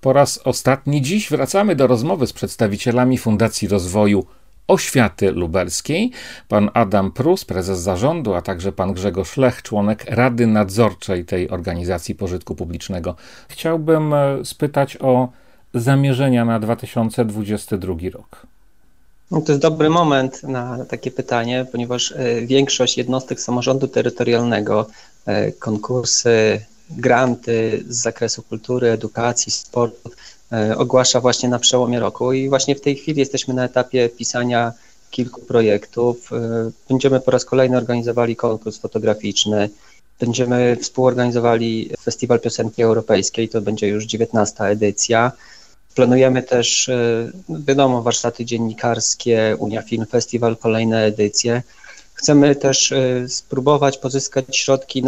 Po raz ostatni dziś wracamy do rozmowy z przedstawicielami Fundacji Rozwoju Oświaty Lubelskiej. Pan Adam Prus, prezes zarządu, a także pan Grzegorz Lech, członek Rady Nadzorczej tej organizacji pożytku publicznego. Chciałbym spytać o zamierzenia na 2022 rok. No to jest dobry moment na takie pytanie, ponieważ większość jednostek samorządu terytorialnego, konkursy, granty z zakresu kultury, edukacji, sportu ogłasza właśnie na przełomie roku i właśnie w tej chwili jesteśmy na etapie pisania kilku projektów. Będziemy po raz kolejny organizowali konkurs fotograficzny, będziemy współorganizowali Festiwal Piosenki Europejskiej, to będzie już 19. edycja. Planujemy też, wiadomo, warsztaty dziennikarskie, Unia Film Festiwal, kolejne edycje. Chcemy też spróbować pozyskać środki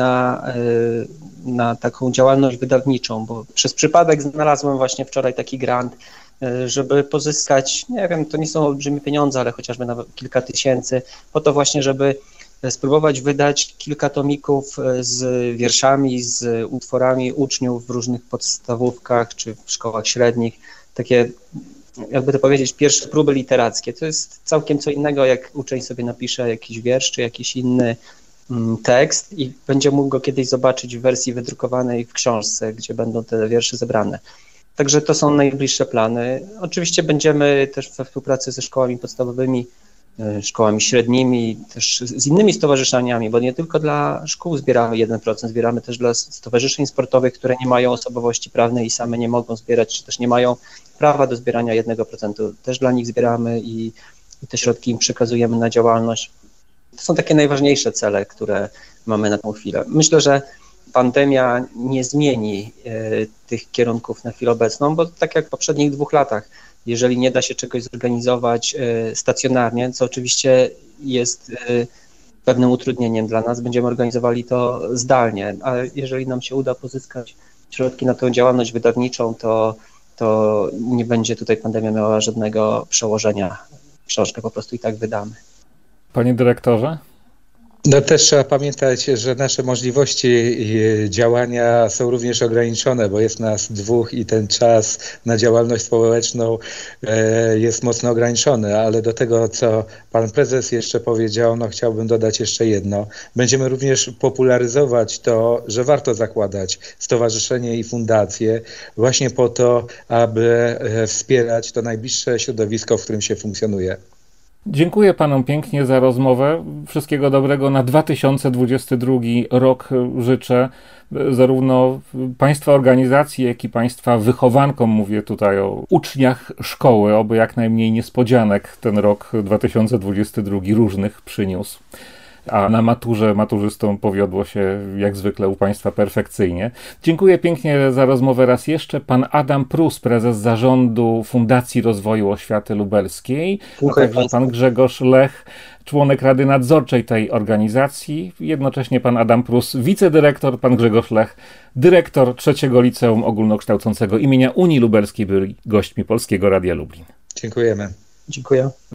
na taką działalność wydawniczą, bo przez przypadek znalazłem właśnie wczoraj taki grant, żeby pozyskać, nie wiem, to nie są olbrzymie pieniądze, ale chociażby nawet kilka tysięcy, po to właśnie, żeby spróbować wydać kilka tomików z wierszami, z utworami uczniów w różnych podstawówkach czy w szkołach średnich, takie, jakby to powiedzieć, pierwsze próby literackie. To jest całkiem co innego, jak uczeń sobie napisze jakiś wiersz czy jakiś inny tekst i będzie mógł go kiedyś zobaczyć w wersji wydrukowanej w książce, gdzie będą te wiersze zebrane. Także to są najbliższe plany. Oczywiście będziemy też we współpracy ze szkołami podstawowymi, szkołami średnimi, też z innymi stowarzyszeniami, bo nie tylko dla szkół zbieramy 1%, zbieramy też dla stowarzyszeń sportowych, które nie mają osobowości prawnej i same nie mogą zbierać, czy też nie mają prawa do zbierania 1%. Też dla nich zbieramy i te środki im przekazujemy na działalność. To są takie najważniejsze cele, które mamy na tą chwilę. Myślę, że pandemia nie zmieni tych kierunków na chwilę obecną, bo tak jak w poprzednich 2 latach, jeżeli nie da się czegoś zorganizować stacjonarnie, co oczywiście jest pewnym utrudnieniem dla nas, będziemy organizowali to zdalnie, a jeżeli nam się uda pozyskać środki na tę działalność wydawniczą, to nie będzie tutaj pandemia miała żadnego przełożenia. Książkę po prostu i tak wydamy. Panie dyrektorze? No też trzeba pamiętać, że nasze możliwości działania są również ograniczone, bo jest nas 2 i ten czas na działalność społeczną jest mocno ograniczony, ale do tego, co pan prezes jeszcze powiedział, no chciałbym dodać jeszcze jedno. Będziemy również popularyzować to, że warto zakładać stowarzyszenie i fundacje właśnie po to, aby wspierać to najbliższe środowisko, w którym się funkcjonuje. Dziękuję panom pięknie za rozmowę. Wszystkiego dobrego na 2022 rok życzę zarówno państwa organizacji, jak i państwa wychowankom. Mówię tutaj o uczniach szkoły, oby jak najmniej niespodzianek ten rok 2022 różnych przyniósł. A na maturze maturzystom powiodło się jak zwykle u państwa perfekcyjnie. Dziękuję pięknie za rozmowę raz jeszcze. Pan Adam Prus, prezes zarządu Fundacji Rozwoju Oświaty Lubelskiej, a także pan Grzegorz Lech, członek Rady Nadzorczej tej organizacji. Jednocześnie pan Adam Prus, wicedyrektor, pan Grzegorz Lech, dyrektor Trzeciego Liceum Ogólnokształcącego imienia Unii Lubelskiej, byli gośćmi Polskiego Radia Lublin. Dziękujemy. Dziękuję.